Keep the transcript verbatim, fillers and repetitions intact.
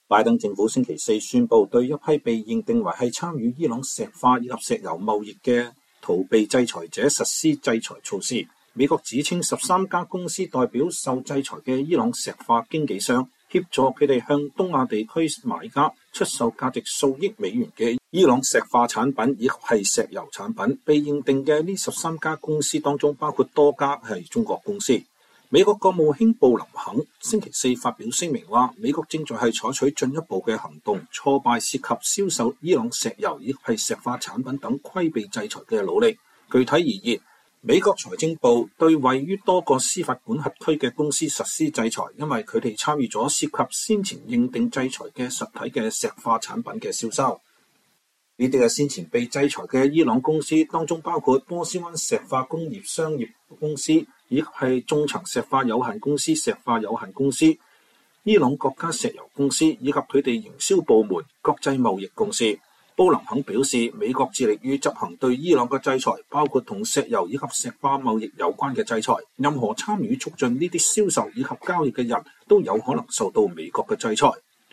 拜登政府星期四宣布對一批被認定為係參與伊朗石化以及石油貿易嘅逃避制裁者實施制裁措施。美國指稱十三家公司代表受制裁嘅伊朗石化經紀商，協助佢哋向東亞地區買家出售價值數億美元嘅伊朗石化產品以及係石油產品。被認定嘅呢十三家公司當中，包括多家係中國公司。美國國務卿布林肯星期四發表聲明話，美國正在係採取進一步嘅行動，挫敗涉及銷售伊朗石油以及係石化產品等規避制裁嘅努力。具體而言，美國財政部對位於多個司法管轄區嘅公司實施制裁，因為佢哋參與咗涉及先前認定制裁嘅實體嘅石化產品嘅銷售。呢啲嘅先前被制裁嘅伊朗公司當中，包括波斯灣石化工業商業公司，以及係中層石化有限公司、石化有限公司、伊朗國家石油公司，以及佢哋營銷部門國際貿易公司。布林肯表示，美國致力於執行對伊朗嘅制裁，包括同石油以及石化貿易有關嘅制裁。任何參與促進呢啲銷售以及交易嘅人都有可能受到美國嘅制裁。